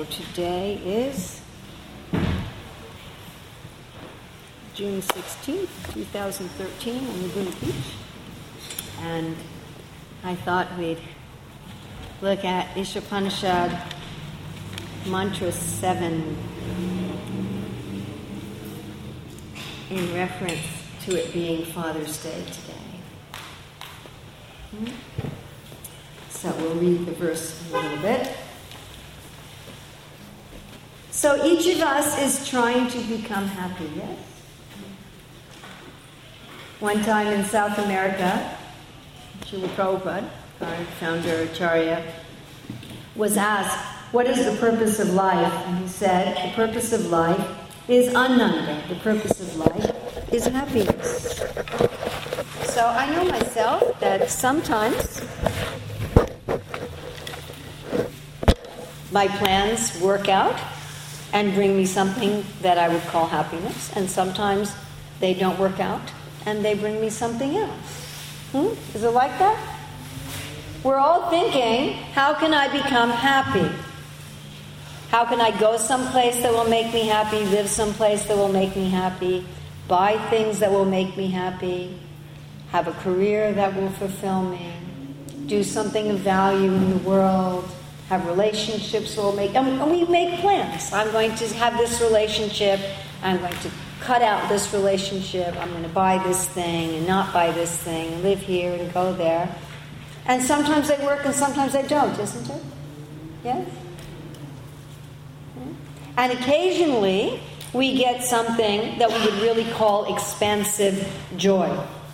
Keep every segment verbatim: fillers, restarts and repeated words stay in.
So today is June sixteenth, twenty thirteen in Laguna Beach. And I thought we'd look at Ishopanishad Mantra seven in reference to it being Father's Day today. Hmm? So we'll read the verse a little bit. So each of us is trying to become happy, yes? One time in South America, Srila Prabhupada, our founder Acharya, was asked, what is the purpose of life? And he said, the purpose of life is ananda. The purpose of life is happiness. So I know myself that sometimes my plans work out and bring me something that I would call happiness, and sometimes they don't work out and they bring me something else. Hmm? Is it like that? We're all thinking, how can I become happy? How can I go someplace that will make me happy, live someplace that will make me happy, buy things that will make me happy, have a career that will fulfill me, do something of value in the world, have relationships that will make... And we make plans. I'm going to have this relationship. I'm going to cut out this relationship. I'm going to buy this thing and not buy this thing, and live here and go there. And sometimes they work and sometimes they don't, isn't it? Yes? And occasionally we get something that we would really call expansive joy.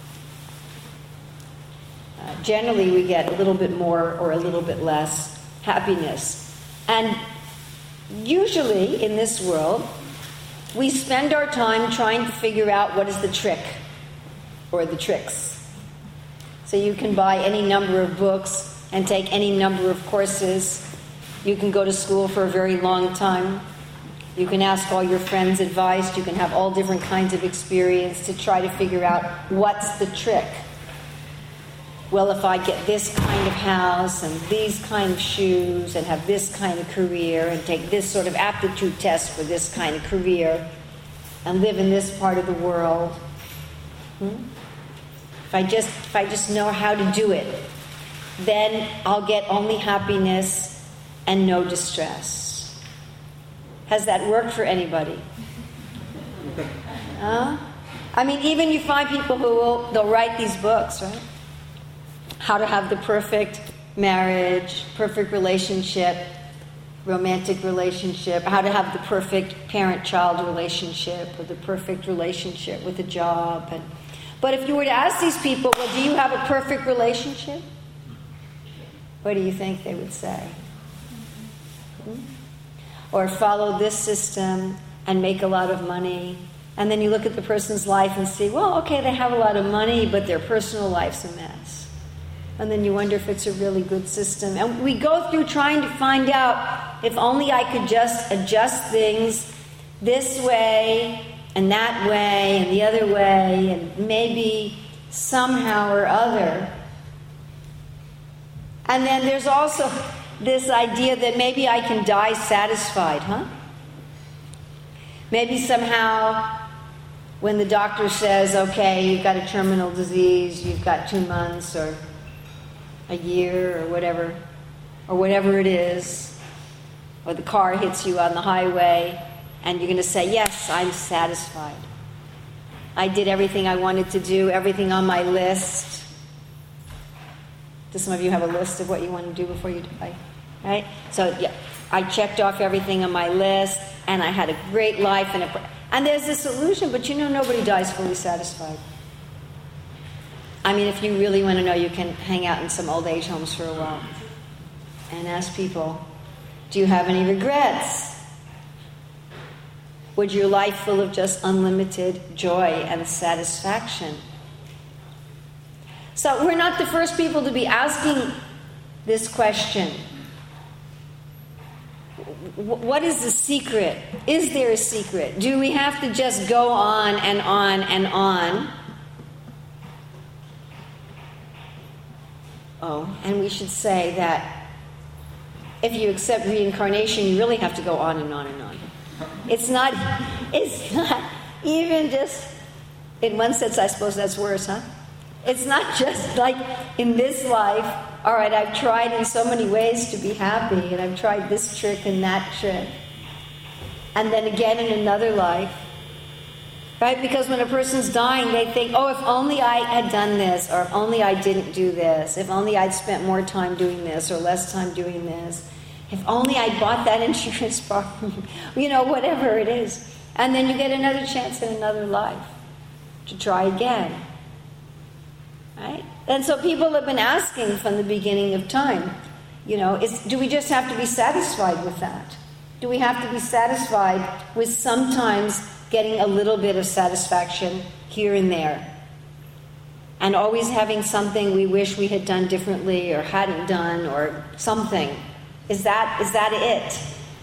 Uh, generally we get a little bit more or a little bit less happiness. And usually in this world, we spend our time trying to figure out what is the trick or the tricks. So you can buy any number of books and take any number of courses. You can go to school for a very long time. You can ask all your friends' advice. You can have all different kinds of experience to try to figure out what's the trick. Well, if I get this kind of house and these kind of shoes and have this kind of career and take this sort of aptitude test for this kind of career and live in this part of the world, hmm? if I just if I just know how to do it, then I'll get only happiness and no distress. Has that worked for anybody? Huh? I mean, even you find people who will they'll write these books, right? How to have the perfect marriage, perfect relationship, romantic relationship, how to have the perfect parent-child relationship, or the perfect relationship with a job. And, but if you were to ask these people, well, do you have a perfect relationship? What do you think they would say? Hmm? Or follow this system and make a lot of money. And then you look at the person's life and see, well, okay, they have a lot of money, but their personal life's a mess. And then you wonder if it's a really good system. And we go through trying to find out if only I could just adjust things this way and that way and the other way and maybe somehow or other. And then there's also this idea that maybe I can die satisfied, huh? Maybe somehow when the doctor says, okay, you've got a terminal disease, you've got two months or a year or whatever, or whatever it is, or the car hits you on the highway, and you're going to say, yes, I'm satisfied. I did everything I wanted to do, everything on my list. Do some of you have a list of what you want to do before you die? Right? So, yeah, I checked off everything on my list, and I had a great life. And, a, and there's this illusion, but you know nobody dies fully satisfied. I mean, if you really want to know, you can hang out in some old age homes for a while and ask people, do you have any regrets? Was your life full of just unlimited joy and satisfaction? So we're not the first people to be asking this question. What is the secret? Is there a secret? Do we have to just go on and on and on? Oh, and we should say that if you accept reincarnation, you really have to go on and on and on. It's not, it's not even just, in one sense, I suppose that's worse, huh? It's not just like in this life, all right, I've tried in so many ways to be happy, and I've tried this trick and that trick. And then again in another life, right? Because when a person's dying, they think, oh, if only I had done this, or if only I didn't do this, if only I'd spent more time doing this, or less time doing this, if only I'd bought that insurance policy, you know, whatever it is. And then you get another chance in another life to try again. Right? And so people have been asking from the beginning of time, you know, is, do we just have to be satisfied with that? Do we have to be satisfied with sometimes getting a little bit of satisfaction here and there? And always having something we wish we had done differently or hadn't done or something. Is that, is that it?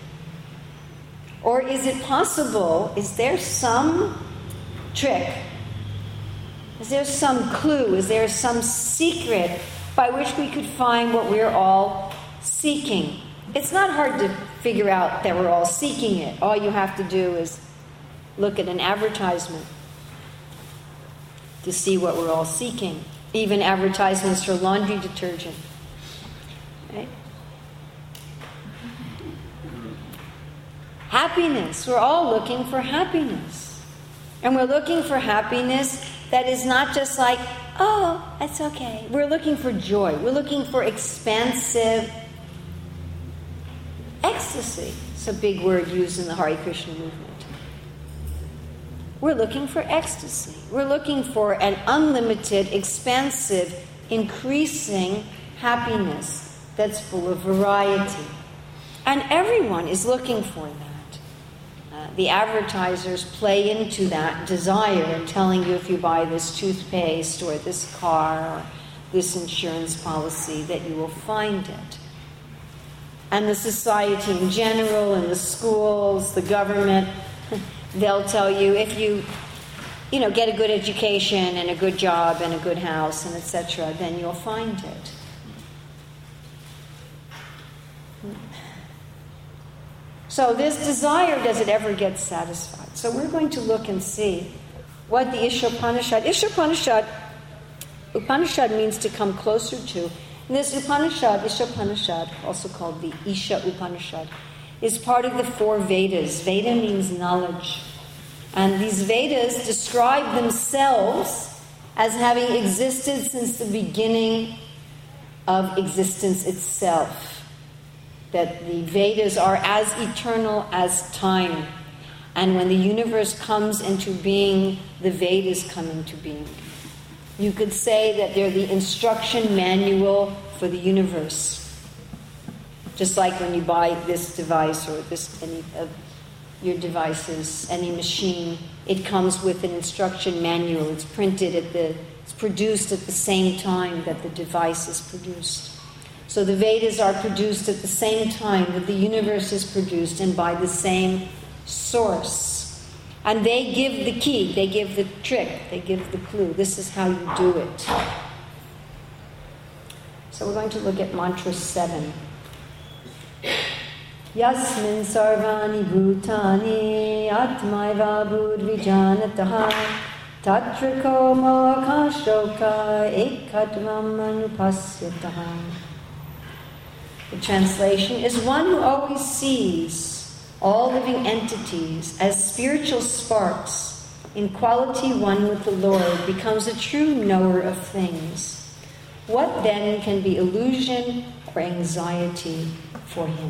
Or is it possible, is there some trick? Is there some clue? Is there some secret by which we could find what we're all seeking? It's not hard to figure out that we're all seeking it. All you have to do is look at an advertisement to see what we're all seeking. Even advertisements for laundry detergent. Right? Happiness. We're all looking for happiness. And we're looking for happiness that is not just like, oh, that's okay. We're looking for joy. We're looking for expansive ecstasy. It's a big word used in the Hare Krishna movement. We're looking for ecstasy. We're looking for an unlimited, expansive, increasing happiness that's full of variety. And everyone is looking for that. Uh, the advertisers play into that desire, telling you if you buy this toothpaste or this car or this insurance policy that you will find it. And the society in general, and the schools, the government, they'll tell you if you, you know, get a good education and a good job and a good house and et cetera, then you'll find it. So this desire, does it ever get satisfied? So we're going to look and see what the Ishopanishad... Ishopanishad, Upanishad means to come closer to. And this Upanishad, Ishopanishad, also called the Isha Upanishad, is part of the four Vedas. Veda means knowledge. And these Vedas describe themselves as having existed since the beginning of existence itself. That the Vedas are as eternal as time. And when the universe comes into being, the Vedas come into being. You could say that they're the instruction manual for the universe. Just like when you buy this device or this any of your devices, any machine, it comes with an instruction manual. It's printed at the, it's produced at the same time that the device is produced. So the Vedas are produced at the same time that the universe is produced and by the same source. And they give the key, they give the trick, they give the clue. This is how you do it. So we're going to look at mantra seven. Yasmin sarvani bhutani atmaiva budvijanataha tatriko moakashoka ekatvam anupasyataha. The translation is one who always sees all living entities as spiritual sparks in quality one with the Lord becomes a true knower of things. What then can be illusion or anxiety for him?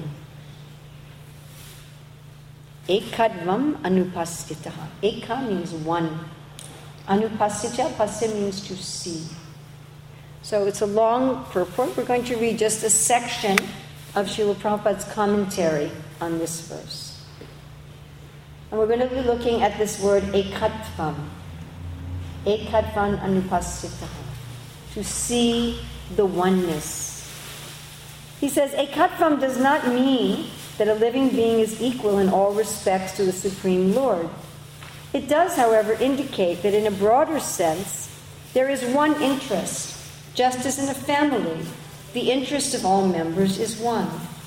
Ekadvam anupasyitaha. Eka means one. Anupasyita, pasya means to see. So it's a long purport. We're going to read just a section of Srila Prabhupada's commentary on this verse. And we're going to be looking at this word ekatvam. Ekatvam anupasyitaha. To see the oneness. He says ekatvam does not mean that a living being is equal in all respects to the Supreme Lord. It does, however, indicate that in a broader sense, there is one interest. Just as in a family, the interest of all members is one.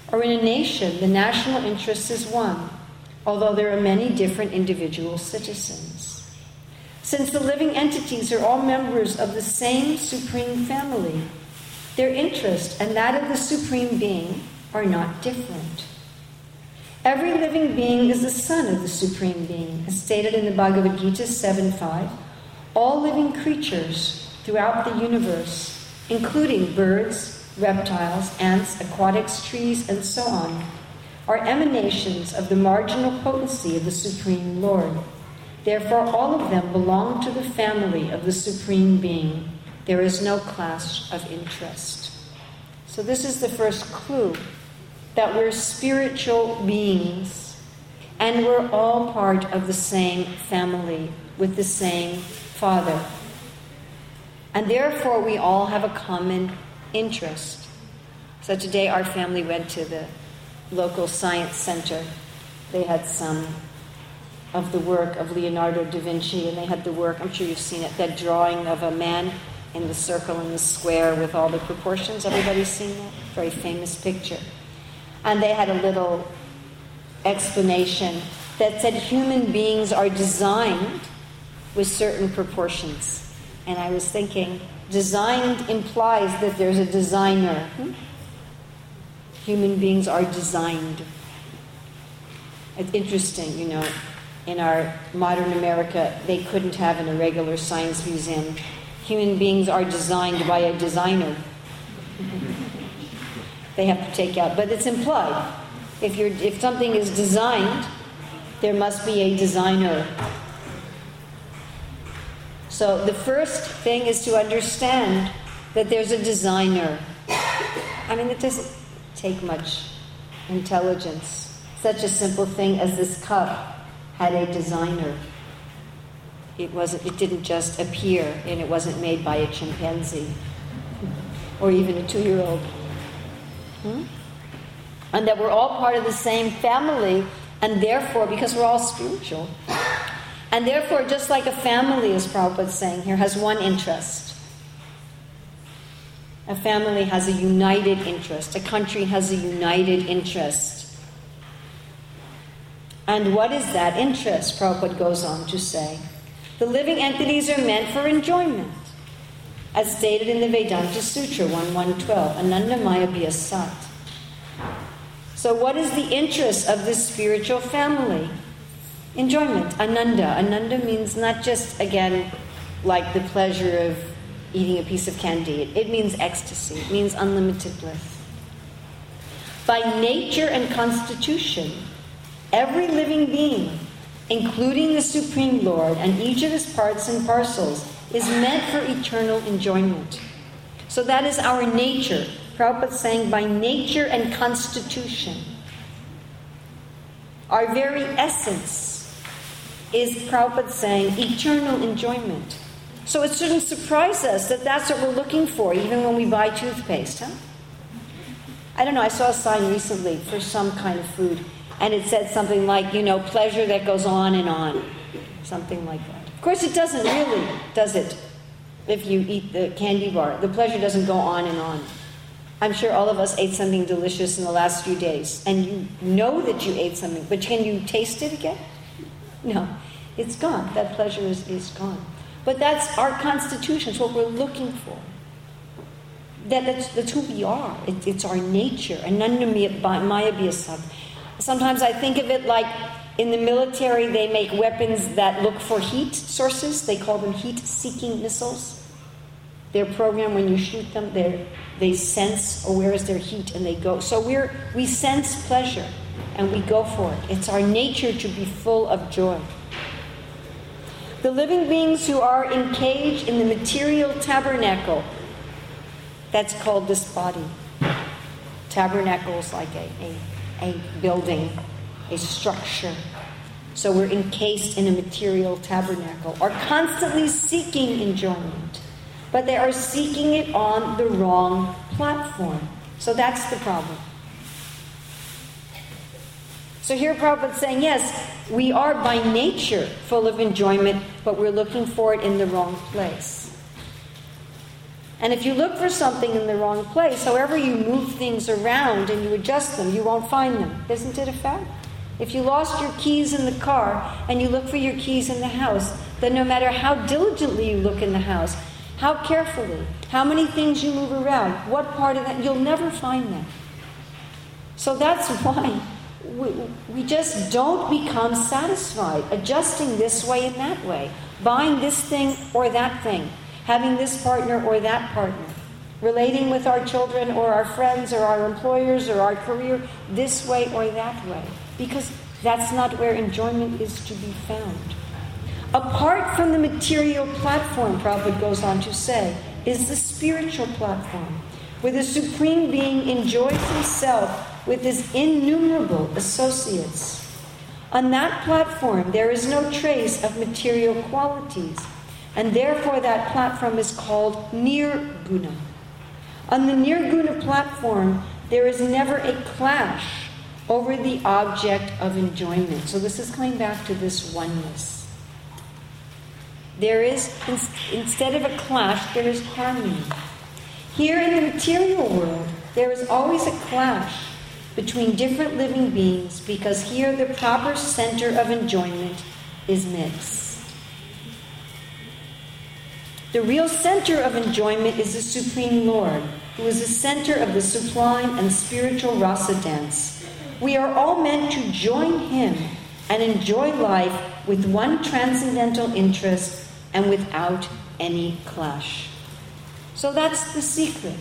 or in a nation, the national interest is one, although there are many different individual citizens. Since the living entities are all members of the same supreme family, their interest and that of the supreme being are not different. Every living being is the son of the supreme being, as stated in the Bhagavad Gita seven five. All living creatures throughout the universe, including birds, reptiles, ants, aquatics, trees, and so on, are emanations of the marginal potency of the Supreme Lord. Therefore, all of them belong to the family of the Supreme Being. There is no clash of interest. So this is the first clue, that we're spiritual beings, and we're all part of the same family with the same Father. And therefore, we all have a common interest. So today our family went to the local science center. They had some of the work of Leonardo da Vinci, and they had the work, I'm sure you've seen it, that drawing of a man in the circle and the square with all the proportions. Everybody's seen that? Very famous picture. And they had a little explanation that said human beings are designed with certain proportions. And I was thinking, designed implies that there's a designer. Hmm? Human beings are designed. It's interesting, you know, in our modern America, they couldn't have in a regular science museum. Human beings are designed by a designer. They have to take out, but it's implied. If you're, if something is designed, there must be a designer. So the first thing is to understand that there's a designer. I mean, it doesn't take much intelligence. Such a simple thing as this cup had a designer. It wasn't. It didn't just appear, and it wasn't made by a chimpanzee or even a two-year-old. Hmm? And that we're all part of the same family, and therefore, because we're all spiritual, and therefore, just like a family, as Prabhupada's saying here, has one interest. A family has a united interest. A country has a united interest. And what is that interest? Prabhupada goes on to say, the living entities are meant for enjoyment, as stated in the Vedanta Sutra one one twelve, Anandamaya Bhyasat. So what is the interest of this spiritual family? Enjoyment, ananda. Ananda means not just, again, like the pleasure of eating a piece of candy. It, it means ecstasy. It means unlimited bliss. By nature and constitution, every living being, including the Supreme Lord and each of his parts and parcels, is meant for eternal enjoyment. So that is our nature. Prabhupada is saying by nature and constitution. Our very essence is, Prabhupada saying, eternal enjoyment. So it shouldn't surprise us that that's what we're looking for, even when we buy toothpaste, huh? I don't know, I saw a sign recently for some kind of food, and it said something like, you know, pleasure that goes on and on. Something like that. Of course, it doesn't really, does it? If you eat the candy bar, the pleasure doesn't go on and on. I'm sure all of us ate something delicious in the last few days, and you know that you ate something, but can you taste it again? No, it's gone. That pleasure is, is gone. But that's our constitution. It's what we're looking for. That, that's, that's who we are. It, it's our nature. Anandamaya Bhyasat. Sometimes I think of it like in the military, they make weapons that look for heat sources. They call them heat-seeking missiles. They're programmed when you shoot them. They they sense, oh, where is their heat, and they go. So we're we sense pleasure, and we go for it. It's our nature to be full of joy. The living beings who are encaged in the material tabernacle, that's called this body. Tabernacle is like a, a, a building, a structure. So we're encased in a material tabernacle, are constantly seeking enjoyment, but they are seeking it on the wrong platform. So that's the problem. So here Prabhupada is saying, yes, we are by nature full of enjoyment, but we're looking for it in the wrong place. And if you look for something in the wrong place, however you move things around and you adjust them, you won't find them. Isn't it a fact? If you lost your keys in the car and you look for your keys in the house, then no matter how diligently you look in the house, how carefully, how many things you move around, what part of that, you'll never find them. So that's why we, we just don't become satisfied, adjusting this way and that way, buying this thing or that thing, having this partner or that partner, relating with our children or our friends or our employers or our career this way or that way, because that's not where enjoyment is to be found. Apart from the material platform, Prabhupada goes on to say, is the spiritual platform, where the Supreme Being enjoys himself with his innumerable associates. On that platform, there is no trace of material qualities, and therefore that platform is called Nirguna. On the Nirguna platform, there is never a clash over the object of enjoyment. So this is coming back to this oneness. There is, instead of a clash, there is harmony. Here in the material world, there is always a clash between different living beings, because here the proper center of enjoyment is mixed. The real center of enjoyment is the Supreme Lord, who is the center of the sublime and spiritual rasa dance. We are all meant to join him and enjoy life with one transcendental interest and without any clash. So that's the secret.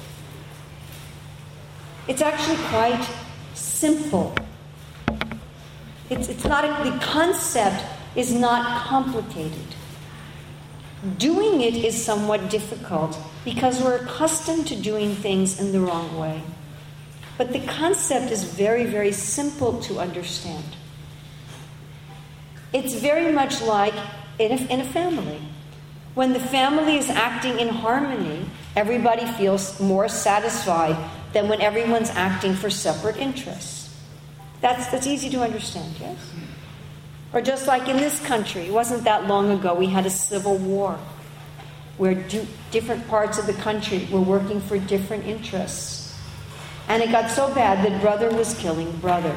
It's actually quite simple. It's, it's not a, the concept is not complicated. Doing it is somewhat difficult because we're accustomed to doing things in the wrong way. But the concept is very, very simple to understand. It's very much like in a, in a family. When the family is acting in harmony, everybody feels more satisfied than when everyone's acting for separate interests. That's, that's easy to understand, yes? Or just like in this country, it wasn't that long ago, we had a civil war where do, different parts of the country were working for different interests. And it got so bad that brother was killing brother.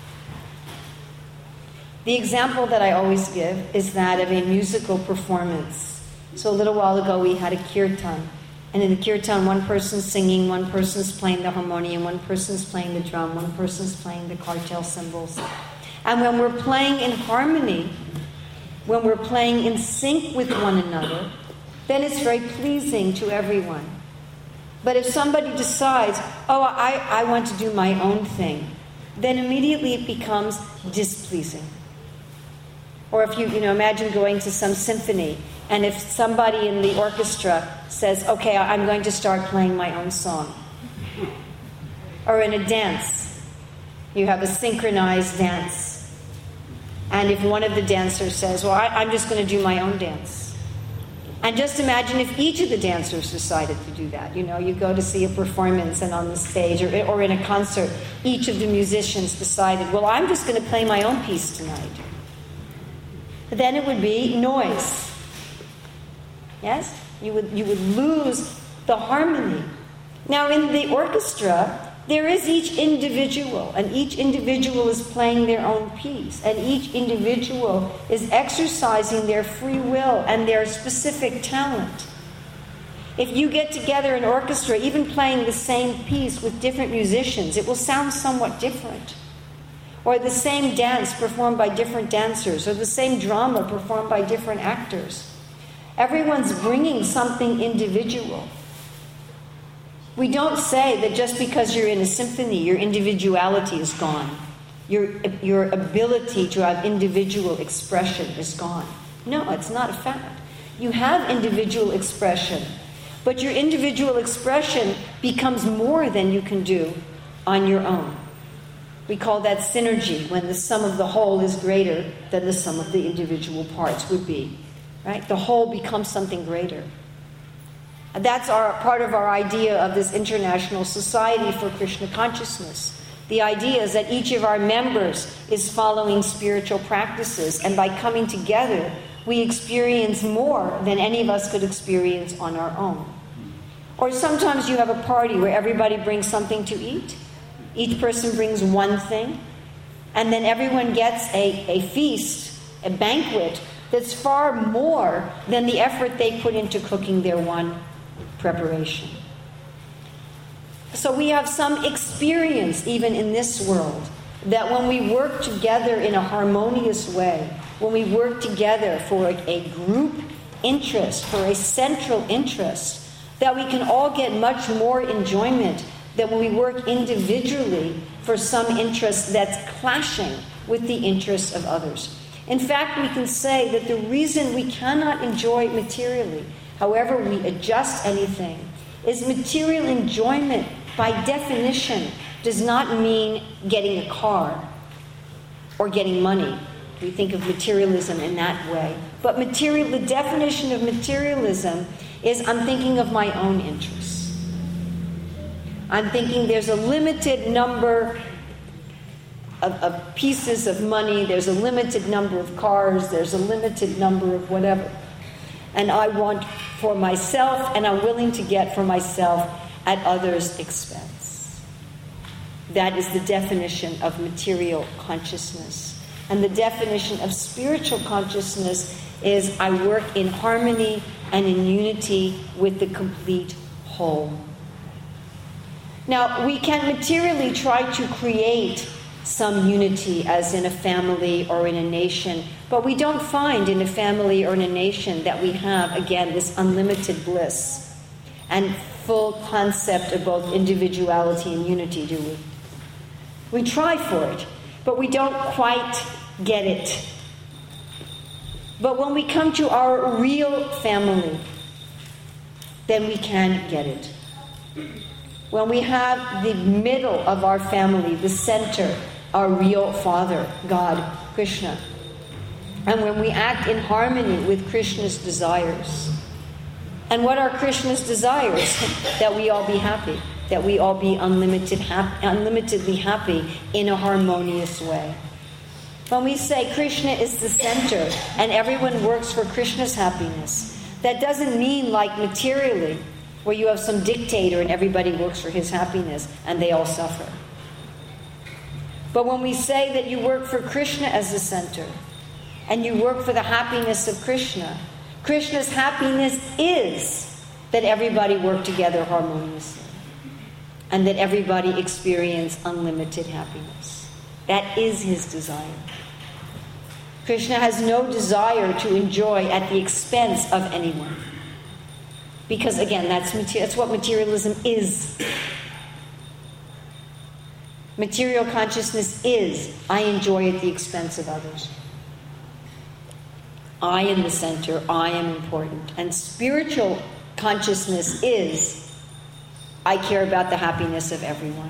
The example that I always give is that of a musical performance. So a little while ago we had a kirtan. And in the kirtan, one person's singing, one person's playing the harmonium, one person's playing the drum, one person's playing the cartel cymbals. And when we're playing in harmony, when we're playing in sync with one another, then it's very pleasing to everyone. But if somebody decides, oh, I, I want to do my own thing, then immediately it becomes displeasing. Or if you, you know, imagine going to some symphony, and if somebody in the orchestra says, okay, I'm going to start playing my own song. Or in a dance, you have a synchronized dance. And if one of the dancers says, well, I, I'm just going to do my own dance. And just imagine if each of the dancers decided to do that. You know, you go to see a performance and on the stage or, or in a concert, each of the musicians decided, well, I'm just going to play my own piece tonight. But then it would be noise. Yes? You would, you would lose the harmony. Now in the orchestra, there is each individual, and each individual is playing their own piece, and each individual is exercising their free will and their specific talent. If you get together an orchestra, even playing the same piece with different musicians, it will sound somewhat different. Or the same dance performed by different dancers, or the same drama performed by different actors. Everyone's bringing something individual. We don't say that just because you're in a symphony, your individuality is gone. Your, your ability to have individual expression is gone. No, it's not a fact. You have individual expression, but your individual expression becomes more than you can do on your own. We call that synergy, when the sum of the whole is greater than the sum of the individual parts would be. Right? The whole becomes something greater. That's our part of our idea of this International Society for Krishna Consciousness. The idea is that each of our members is following spiritual practices, and by coming together, we experience more than any of us could experience on our own. Or sometimes you have a party where everybody brings something to eat. Each person brings one thing. And then everyone gets a, a feast, a banquet, that's far more than the effort they put into cooking their one preparation. So we have some experience, even in this world, that when we work together in a harmonious way, when we work together for a, a group interest, for a central interest, that we can all get much more enjoyment than when we work individually for some interest that's clashing with the interests of others. In fact, we can say that the reason we cannot enjoy materially, however we adjust anything, is material enjoyment, by definition, does not mean getting a car or getting money. We think of materialism in that way. But material, the definition of materialism is I'm thinking of my own interests. I'm thinking there's a limited number of, of pieces of money, there's a limited number of cars, there's a limited number of whatever. And I want for myself, and I'm willing to get for myself at others' expense. That is the definition of material consciousness. And the definition of spiritual consciousness is I work in harmony and in unity with the complete whole. Now, we can materially try to create some unity, as in a family or in a nation, but we don't find in a family or in a nation that we have, again, this unlimited bliss and full concept of both individuality and unity, do we? We try for it, but we don't quite get it. But when we come to our real family, then we can get it. When we have the middle of our family, the center, our real Father, God, Krishna, and when we act in harmony with Krishna's desires. And what are Krishna's desires? That we all be happy, that we all be unlimited hap- unlimitedly happy in a harmonious way. When we say Krishna is the center and everyone works for Krishna's happiness, that doesn't mean like materially, where you have some dictator and everybody works for his happiness and they all suffer. But when we say that you work for Krishna as the center and you work for the happiness of Krishna, Krishna's happiness is that everybody work together harmoniously and that everybody experience unlimited happiness. That is his desire. Krishna has no desire to enjoy at the expense of anyone. Because again, that's, mater- that's what materialism is. Material consciousness is, I enjoy at the expense of others. I am the center, I am important. And spiritual consciousness is, I care about the happiness of everyone.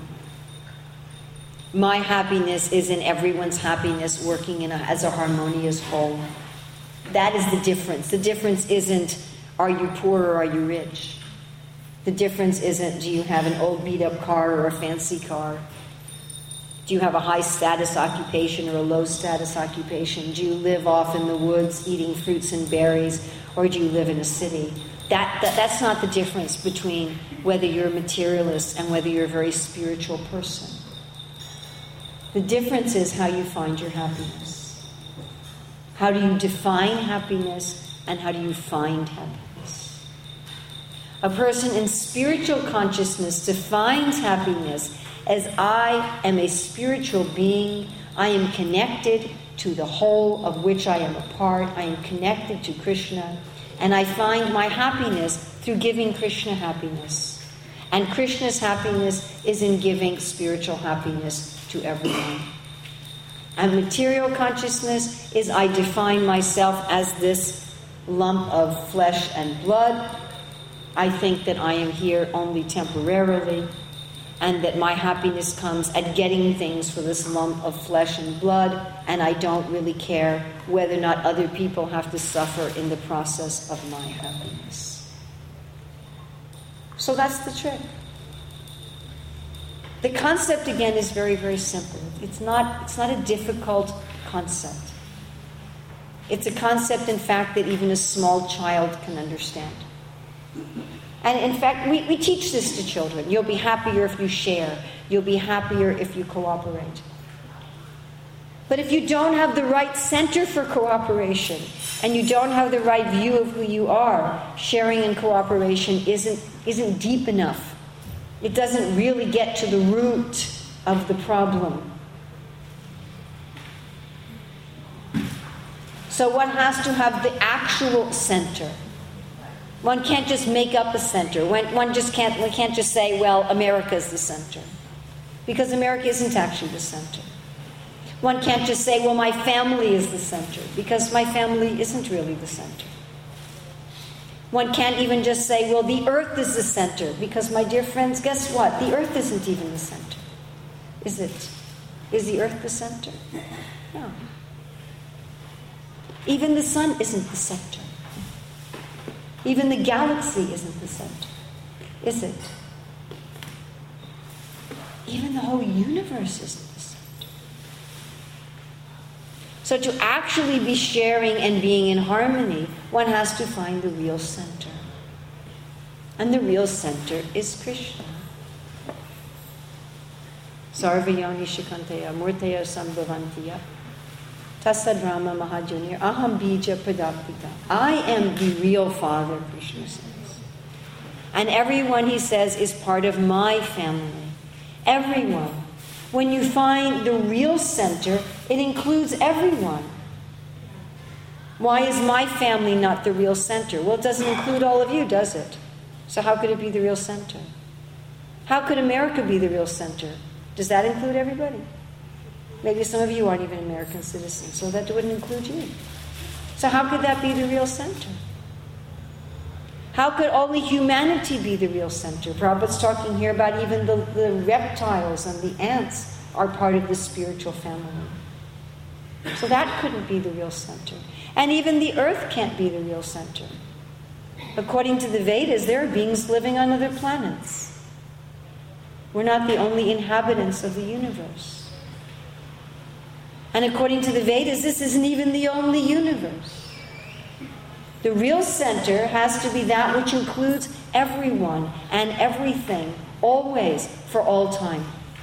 My happiness is in everyone's happiness, working in a, as a harmonious whole. That is the difference. The difference isn't, are you poor or are you rich? The difference isn't, do you have an old beat-up car or a fancy car? Do you have a high-status occupation or a low-status occupation? Do you live off in the woods eating fruits and berries, or do you live in a city? That, that That's not the difference between whether you're a materialist and whether you're a very spiritual person. The difference is how you find your happiness. How do you define happiness, and how do you find happiness? A person in spiritual consciousness defines happiness as I am a spiritual being, I am connected to the whole of which I am a part, I am connected to Krishna, and I find my happiness through giving Krishna happiness. And Krishna's happiness is in giving spiritual happiness to everyone. And material consciousness is I define myself as this lump of flesh and blood. I think that I am here only temporarily, and that my happiness comes at getting things for this lump of flesh and blood, and I don't really care whether or not other people have to suffer in the process of my happiness. So that's the trick. The concept, again, is very, very simple. It's not, it's not a difficult concept. It's a concept, in fact, that even a small child can understand. And in fact, we, we teach this to children. You'll be happier if you share. You'll be happier if you cooperate. But if you don't have the right center for cooperation, and you don't have the right view of who you are, sharing and cooperation isn't, isn't deep enough. It doesn't really get to the root of the problem. So one has to have the actual center. One can't just make up a center. One, one just can't, one can't just say, well, America is the center. Because America isn't actually the center. One can't just say, well, my family is the center. Because my family isn't really the center. One can't even just say, well, the earth is the center. Because, my dear friends, guess what? The earth isn't even the center. Is it? Is the earth the center? No. Even the sun isn't the center. Even the galaxy isn't the center. Is it? Even the whole universe isn't the center. So to actually be sharing and being in harmony, one has to find the real center. And the real center is Krishna. Sarvayoni Shikanteya Murteya Sambhavantiya Tasadrama Mahajunir Aham Bija Pradapita. I am the real Father, Krishna says. And everyone, he says, is part of my family. Everyone. When you find the real center, it includes everyone. Why is my family not the real center? Well, it doesn't include all of you, does it? So how could it be the real center? How could America be the real center? Does that include everybody? Maybe some of you aren't even American citizens, so that wouldn't include you. So how could that be the real center? How could only humanity be the real center? Prabhupada's talking here about even the, the reptiles and the ants are part of the spiritual family. So that couldn't be the real center. And even the earth can't be the real center. According to the Vedas, there are beings living on other planets. We're not the only inhabitants of the universe. And according to the Vedas, this isn't even the only universe. The real center has to be that which includes everyone and everything, always, for all time.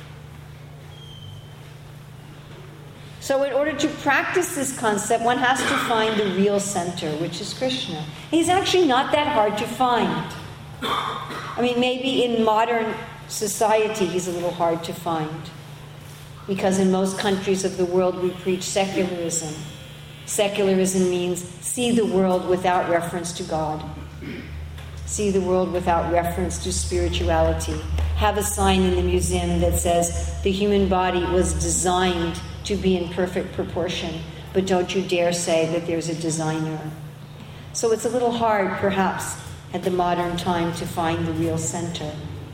So in order to practice this concept, one has to find the real center, which is Krishna. He's actually not that hard to find. I mean, maybe in modern society he's a little hard to find. Because in most countries of the world we preach secularism. Secularism means see the world without reference to God. See the world without reference to spirituality. Have a sign in the museum that says the human body was designed to be in perfect proportion, but don't you dare say that there's a designer. So it's a little hard, perhaps, at the modern time to find the real center.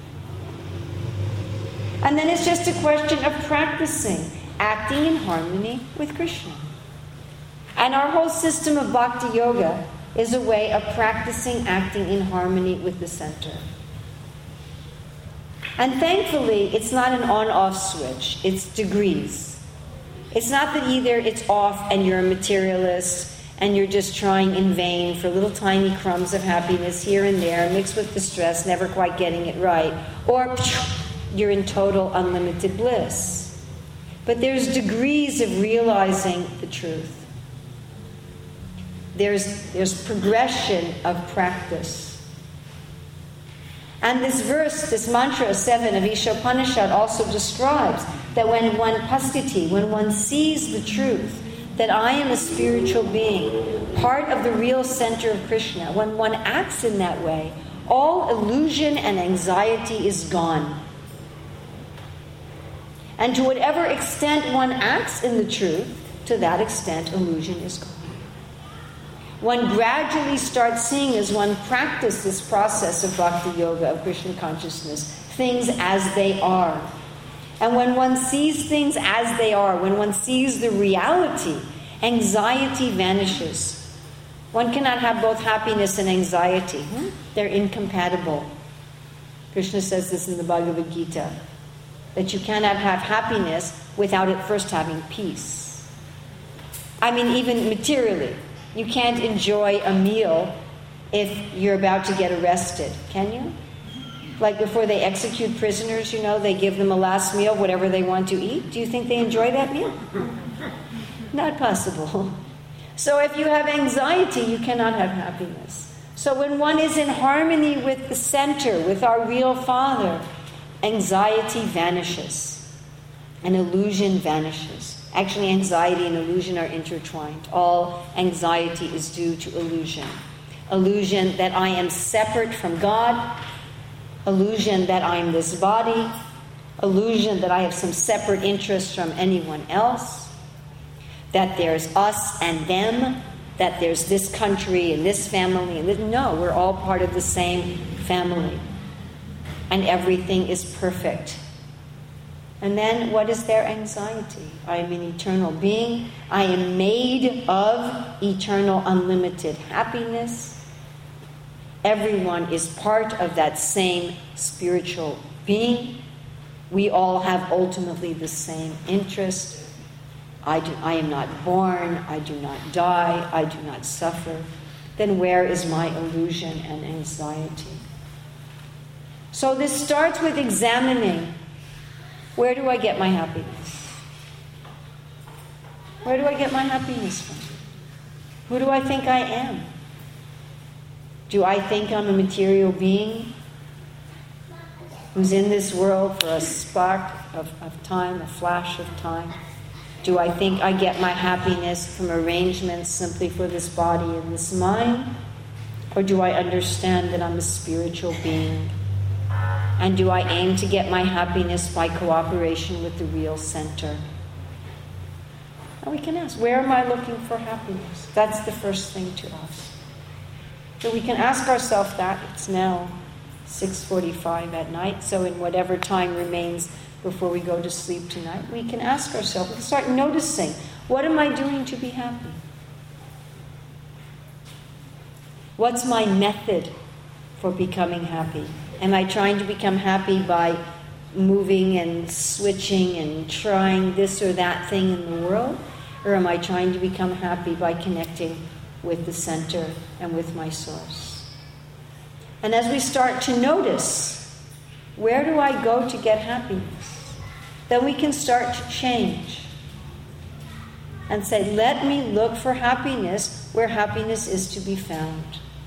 And then it's just a question of practicing, acting in harmony with Krishna. And our whole system of Bhakti Yoga is a way of practicing acting in harmony with the center. And thankfully, it's not an on-off switch. It's degrees. It's not that either it's off and you're a materialist and you're just trying in vain for little tiny crumbs of happiness here and there, mixed with the stress, never quite getting it right, or you're in total unlimited bliss. But there's degrees of realizing the truth. There's, there's progression of practice. And this verse, this mantra seven of Ishopanishad also describes that when one pastiti, when one sees the truth, that I am a spiritual being, part of the real center of Krishna, when one acts in that way, all illusion and anxiety is gone. And to whatever extent one acts in the truth, to that extent illusion is gone. One gradually starts seeing, as one practices this process of Bhakti Yoga, of Krishna consciousness, things as they are. And when one sees things as they are, when one sees the reality, anxiety vanishes. One cannot have both happiness and anxiety. They're incompatible. Krishna says this in the Bhagavad Gita, that you cannot have happiness without at first having peace. I mean, even materially. You can't enjoy a meal if you're about to get arrested, can you? Like before they execute prisoners, you know, they give them a last meal, whatever they want to eat. Do you think they enjoy that meal? Not possible. So if you have anxiety, you cannot have happiness. So when one is in harmony with the center, with our real Father, anxiety vanishes. An illusion vanishes. Actually, anxiety and illusion are intertwined. All anxiety is due to illusion. Illusion that I am separate from God. Illusion that I'm this body. Illusion that I have some separate interest from anyone else. That there's us and them. That there's this country and this family. And this. No, we're all part of the same family. And everything is perfect. And then what is their anxiety? I am an eternal being. I am made of eternal unlimited happiness. Everyone is part of that same spiritual being. We all have ultimately the same interest. I, do, I am not born. I do not die. I do not suffer. Then where is my illusion and anxiety? So this starts with examining, where do I get my happiness? Where do I get my happiness from? Who do I think I am? Do I think I'm a material being who's in this world for a spark of, of time, a flash of time? Do I think I get my happiness from arrangements simply for this body and this mind? Or do I understand that I'm a spiritual being? And do I aim to get my happiness by cooperation with the real center? And we can ask, where am I looking for happiness? That's the first thing to ask. So we can ask ourselves that. It's now six forty-five at night, so in whatever time remains before we go to sleep tonight, we can ask ourselves, we can start noticing, what am I doing to be happy? What's my method for becoming happy? Am I trying to become happy by moving and switching and trying this or that thing in the world? Or am I trying to become happy by connecting with the center and with my source? And as we start to notice, where do I go to get happiness? Then we can start to change and say, let me look for happiness where happiness is to be found.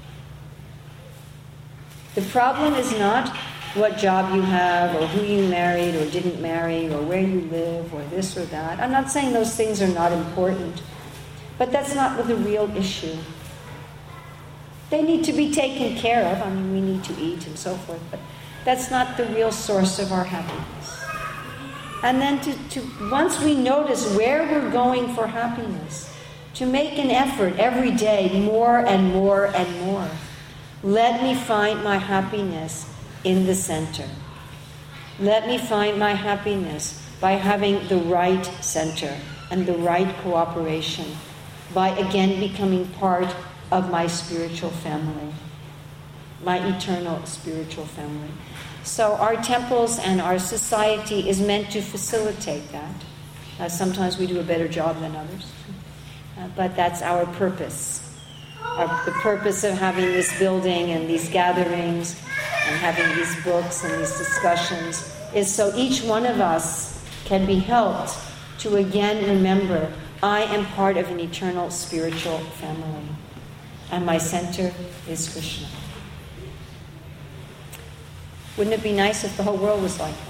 The problem is not what job you have or who you married or didn't marry or where you live or this or that. I'm not saying those things are not important, but that's not the real issue. They need to be taken care of. I mean, we need to eat and so forth, but that's not the real source of our happiness. And then to, to once we notice where we're going for happiness, to make an effort every day, more and more and more. Let me find my happiness in the center. Let me find my happiness by having the right center and the right cooperation, by again becoming part of my spiritual family, my eternal spiritual family. So our temples and our society is meant to facilitate that. Uh, sometimes we do a better job than others, uh, but that's our purpose. Our, the purpose of having this building and these gatherings and having these books and these discussions is so each one of us can be helped to again remember, I am part of an eternal spiritual family, and my center is Krishna. Wouldn't it be nice if the whole world was like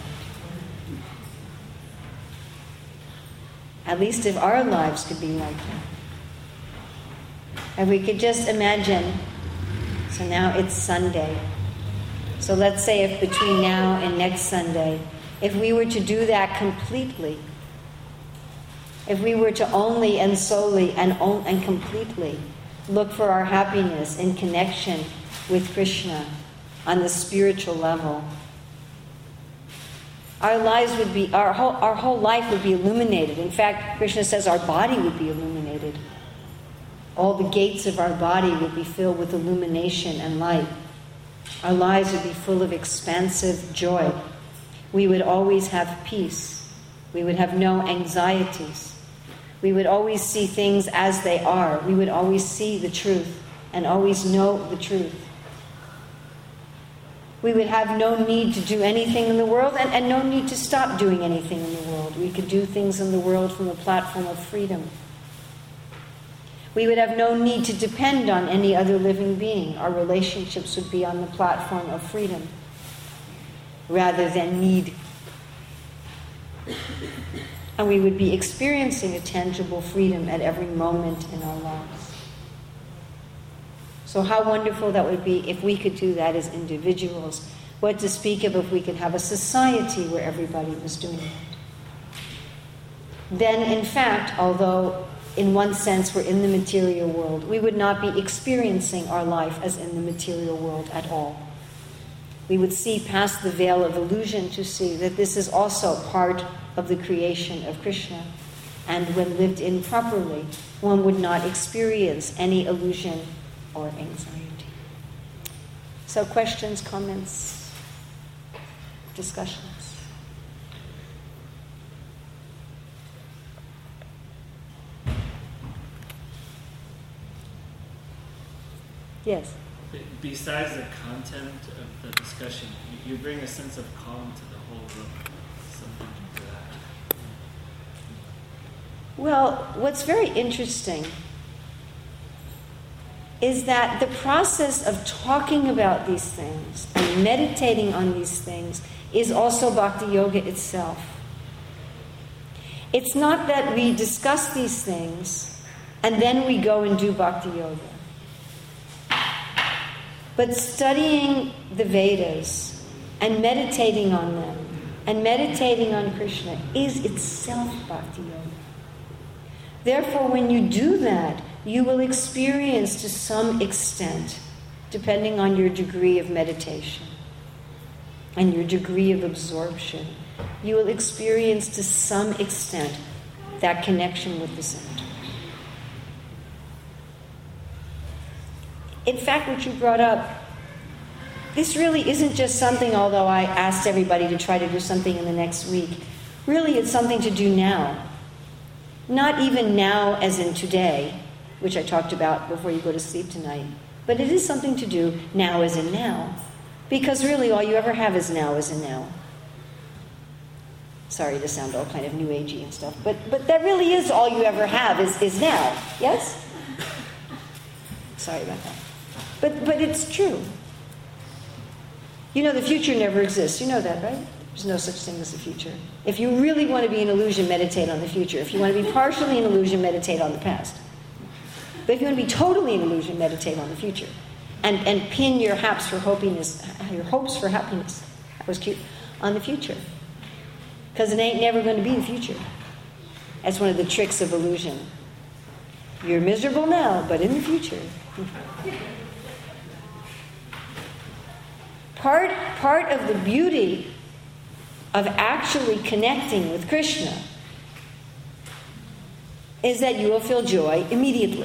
that? At least if our lives could be like that. And we could just imagine, so now it's Sunday. So let's say if between now and next Sunday, if we were to do that completely, if we were to only and solely and, on, and completely look for our happiness in connection with Krishna on the spiritual level, our lives would be, our whole, our whole life would be illuminated. In fact, Krishna says our body would be illuminated. All the gates of our body would be filled with illumination and light. Our lives would be full of expansive joy. We would always have peace. We would have no anxieties. We would always see things as they are. We would always see the truth. and always know the truth. We would have no need to do anything in the world and, and no need to stop doing anything in the world. We could do things in the world from a platform of freedom. We would have no need to depend on any other living being. Our relationships would be on the platform of freedom rather than need. And we would be experiencing a tangible freedom at every moment in our lives. So how wonderful that would be if we could do that as individuals. What to speak of if we could have a society where everybody was doing it. Then, in fact, although in one sense we're in the material world, we would not be experiencing our life as in the material world at all. We would see past the veil of illusion to see that this is also part of the creation of Krishna. And when lived in properly, one would not experience any illusion or anxiety. So questions, comments, discussions? Yes? Besides the content of the discussion, you bring a sense of calm to the whole room. Something to that. Well, what's very interesting is that the process of talking about these things and meditating on these things is also Bhakti Yoga itself. It's not that we discuss these things and then we go and do Bhakti Yoga. But studying the Vedas and meditating on them and meditating on Krishna is itself Bhakti Yoga. Therefore, when you do that, you will experience to some extent, depending on your degree of meditation and your degree of absorption, you will experience to some extent that connection with the center. In fact, what you brought up, this really isn't just something, although I asked everybody to try to do something in the next week, really it's something to do now. Not even now as in today, which I talked about before you go to sleep tonight. But it is something to do now as in now. Because really all you ever have is now as in now. Sorry to sound all kind of new agey and stuff, but but that really is all you ever have is, is now. Yes? Sorry about that. But but it's true. You know the future never exists. You know that, right? There's no such thing as the future. If you really want to be an illusion, meditate on the future. If you want to be partially an illusion, meditate on the past. But if you want to be totally an illusion, meditate on the future. And and pin your hopes for happiness, your hopes for happiness, that was cute, on the future. Because it ain't never going to be the future. That's one of the tricks of illusion. You're miserable now, but in the future. Part, part of the beauty of actually connecting with Krishna is that you will feel joy immediately,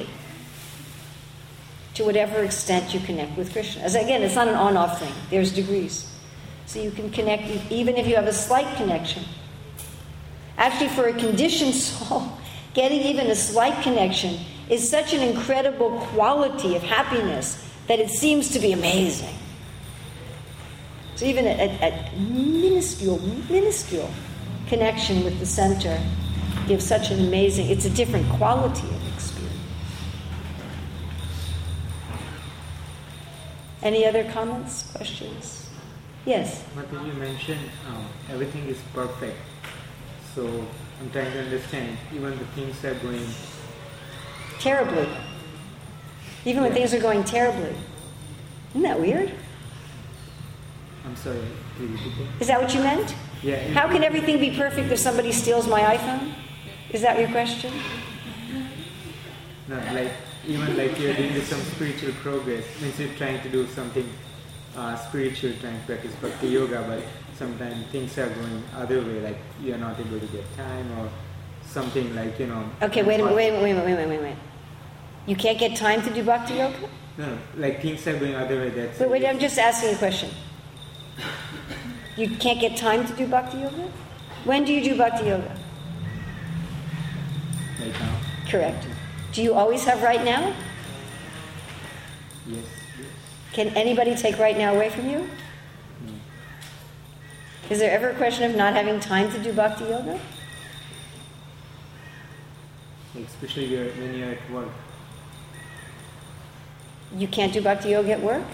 to whatever extent you connect with Krishna. As again, it's not an on-off thing. There's degrees. So you can connect even if you have a slight connection. Actually, for a conditioned soul, getting even a slight connection is such an incredible quality of happiness that it seems to be amazing. So even a, a, a minuscule, minuscule connection with the center gives such an amazing, it's a different quality of experience. Any other comments, questions? Yes? Mataji, you mentioned um, everything is perfect. So I'm trying to understand, even the things are going terribly. Even when yeah. things are going terribly. Isn't that weird? I'm sorry, can you repeat that? Is that what you meant? Yeah. How can everything be perfect if somebody steals my iPhone? Is that your question? No, like, even like you're doing some spiritual progress, means you're trying to do something uh, spiritual, trying to practice bhakti yoga, but sometimes things are going other way, like you're not able to get time or something like, you know... Okay, wait a minute, wait a minute, wait a minute, wait a minute, wait a minute. You can't get time to do bhakti yoga? No, like things are going other way, that's... Wait, wait, I'm just asking a question. You can't get time to do bhakti yoga? When do you do bhakti yoga? Right now. Correct. Do you always have right now? Yes. Yes. Can anybody take right now away from you? No. Is there ever a question of not having time to do bhakti yoga? Especially you're, when you're at work. You can't do bhakti yoga at work?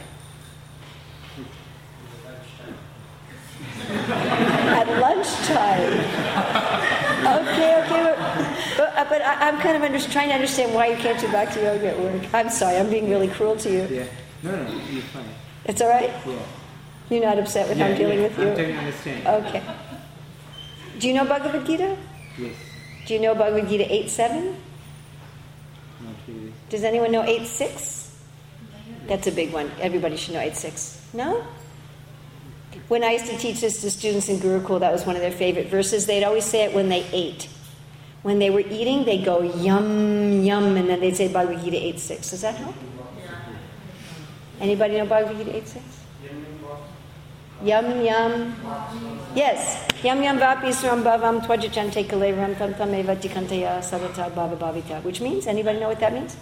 At lunchtime. Okay, okay. But, but, but I, I'm kind of under, trying to understand why you can't do bhakti yoga at work. I'm sorry, I'm being really cruel to you. Yeah. No, no, you're fine. It's all right? Yeah. You're not upset with yeah, how I'm dealing yeah. with you? I'm trying to understand. Okay. Do you know Bhagavad Gita? Yes. Do you know Bhagavad Gita eight seven? Not really. Does anyone know eight six? That's a big one. Everybody should know eight six. No? When I used to teach this to students in Gurukul, that was one of their favorite verses. They'd always say it when they ate. When they were eating, they'd go yum, yum, and then they'd say Bhagavad Gita eight six. Does that help? Anybody know Bhagavad Gita eight six? Yum, yum. Yes. Yum, yum, vapi sram bhavam twajachante kalevam tam tam eva tikantaya sarata bhava bhavita. Which means? Anybody know what that means?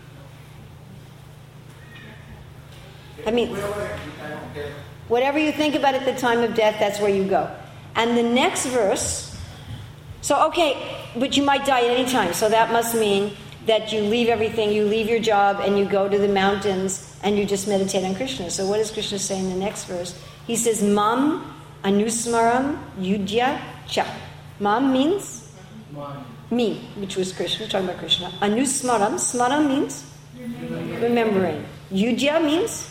I mean, whatever you think about at the time of death, that's where you go. And the next verse, so okay, but you might die at any time, so that must mean that you leave everything, you leave your job, and you go to the mountains, and you just meditate on Krishna. So what does Krishna say in the next verse? He says, Mam anusmaram yudya cha. Mam means? Me, which was Krishna, talking about Krishna. Anusmaram, smaram means? Remembering. Yudya means?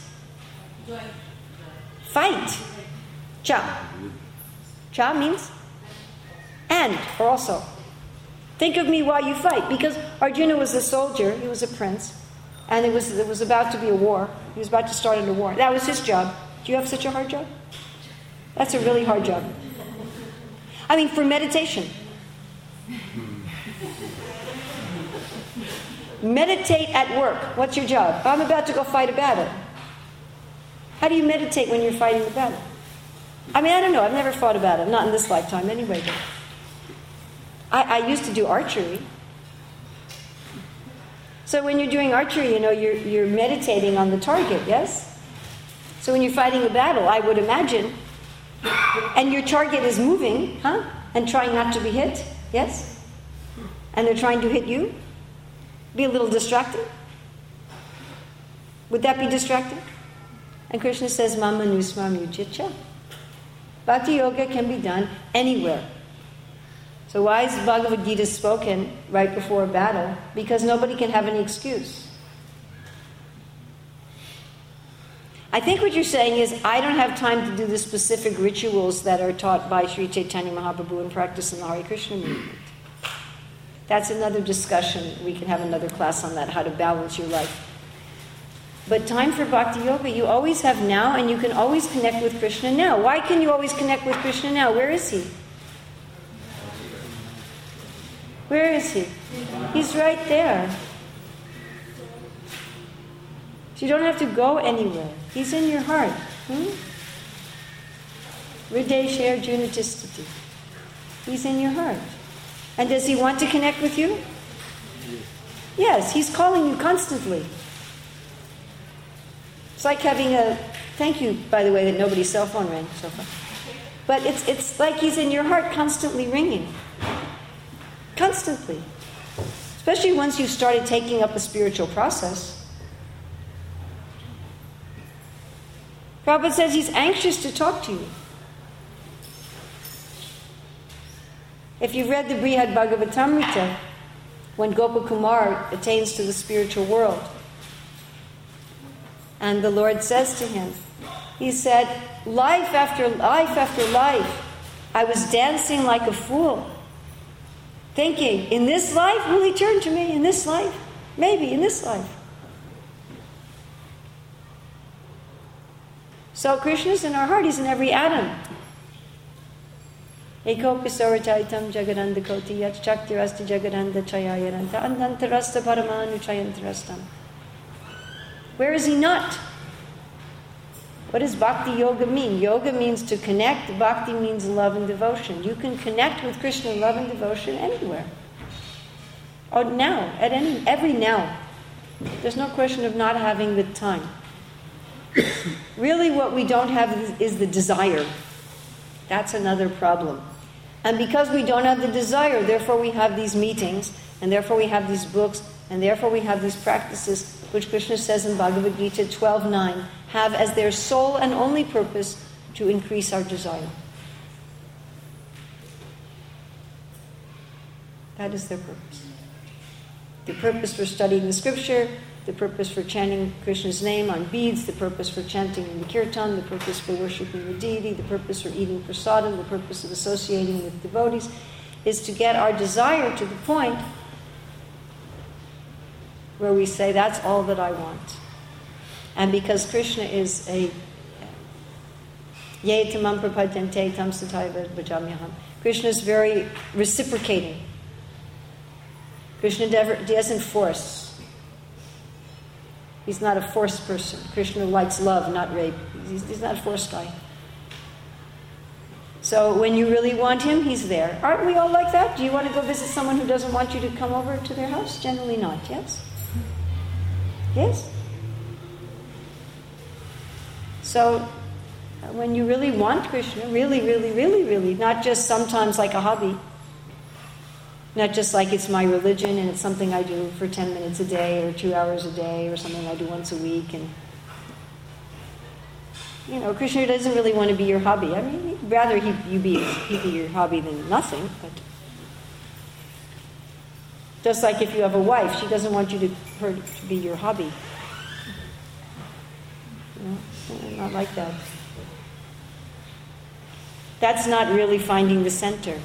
Fight. Cha. Cha means? And, or also. Think of me while you fight. Because Arjuna was a soldier, he was a prince, and it was, it was about to be a war. He was about to start in a war. That was his job. Do you have such a hard job? That's a really hard job. I mean, for meditation. Meditate at work. What's your job? I'm about to go fight a battle. How do you meditate when you're fighting the battle? I mean, I don't know. I've never fought a battle. Not in this lifetime anyway. But I, I used to do archery. So when you're doing archery, you know, you're, you're meditating on the target, yes? So when you're fighting a battle, I would imagine, and your target is moving, huh? And trying not to be hit, yes? And they're trying to hit you? Be a little distracting? Would that be distracting? And Krishna says, Mama nusmam yujitcha. Bhakti yoga can be done anywhere. So why is Bhagavad Gita spoken right before a battle? Because nobody can have any excuse. I think what you're saying is, I don't have time to do the specific rituals that are taught by Sri Chaitanya Mahaprabhu and practice in the Hare Krishna movement. That's another discussion. We can have another class on that, how to balance your life. But time for Bhakti Yoga, you always have now, and you can always connect with Krishna now. Why can you always connect with Krishna now? Where is he? Where is he? He's right there. So you don't have to go anywhere. He's in your heart. Hmm? Hriday Arjuna Tistati. He's in your heart. And does he want to connect with you? Yes, he's calling you constantly. It's like having a, thank you, by the way, that nobody's cell phone rang so far. But it's it's like he's in your heart constantly ringing. Constantly. Especially once you've started taking up a spiritual process. Prabhupada says he's anxious to talk to you. If you've read the Brihad Bhagavatamrita, when Gopakumar attains to the spiritual world, and the Lord says to him, he said, life after life after life, I was dancing like a fool, thinking, in this life, will he turn to me? In this life? Maybe in this life. So Krishna's in our heart, he's in every atom. Eko pisarataitam jagadanda koti yat chaktirasta jagadanda chayayaranta andantarasta paramanu chayantarastam. Where is he not? What does Bhakti Yoga mean? Yoga means to connect. Bhakti means love and devotion. You can connect with Krishna in love and devotion anywhere. Or now, at any, every now. There's no question of not having the time. Really what we don't have is, is the desire. That's another problem. And because we don't have the desire, therefore we have these meetings, and therefore we have these books, and therefore we have these practices, which Krishna says in Bhagavad Gita twelve nine, have as their sole and only purpose to increase our desire. That is their purpose. The purpose for studying the scripture, the purpose for chanting Krishna's name on beads, the purpose for chanting in the kirtan, the purpose for worshipping the deity, the purpose for eating prasadam, the purpose of associating with devotees, is to get our desire to the point where we say, that's all that I want. And because Krishna is a ye tamam prapadyante tam sataiva bhajamyaham, Krishna is very reciprocating. Krishna doesn't force. He's not a forced person. Krishna likes love, not rape. He's, he's not a forced guy. So when you really want him, he's there. Aren't we all like that? Do you want to go visit someone who doesn't want you to come over to their house? Generally not, yes? Yes? So when you really want Krishna, really, really, really, really, not just sometimes like a hobby, not just like it's my religion and it's something I do for ten minutes a day or two hours a day or something I do once a week. And you know, Krishna doesn't really want to be your hobby. I mean, he'd rather he, you be, he be your hobby than nothing. But just like if you have a wife, she doesn't want you to, her to be your hobby. You know, not like that. That's not really finding the center.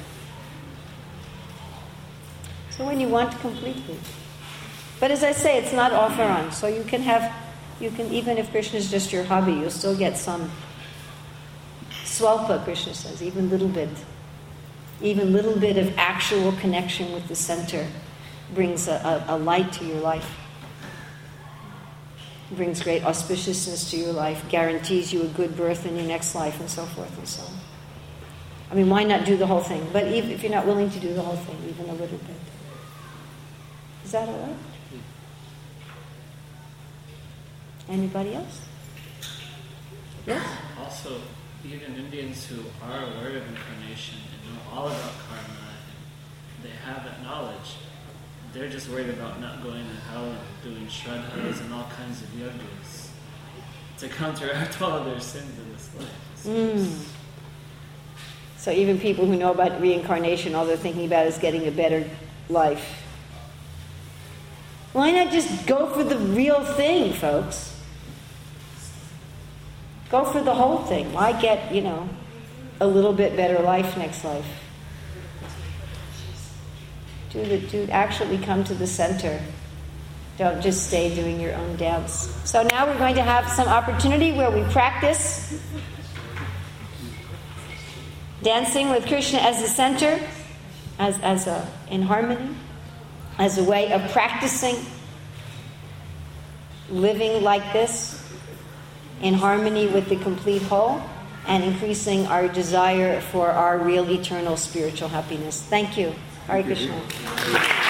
So when you want completely. But as I say, it's not off or on. So you can have, you can, even if Krishna is just your hobby, you'll still get some swalpa, Krishna says, even little bit. Even little bit of actual connection with the center brings a, a, a light to your life. Brings great auspiciousness to your life, guarantees you a good birth in your next life, and so forth and so on. I mean, why not do the whole thing? But even if you're not willing to do the whole thing, even a little bit. Is that all right? Anybody else? Yes? Also, even Indians who are aware of incarnation and know all about karma, and they have that knowledge, they're just worried about not going to hell and doing shraddhas and all kinds of yagas to counteract all of their sins in this life. Mm. So even people who know about reincarnation, all they're thinking about is getting a better life. Why not just go for the real thing, folks? Go for the whole thing. Why get, you know, a little bit better life next life? Do, the, do actually come to the center. Don't just stay doing your own dance. So now we're going to have some opportunity where we practice dancing with Krishna as the center, as, as a, in harmony, as a way of practicing living like this in harmony with the complete whole and increasing our desire for our real eternal spiritual happiness. Thank you. Hare Krishna.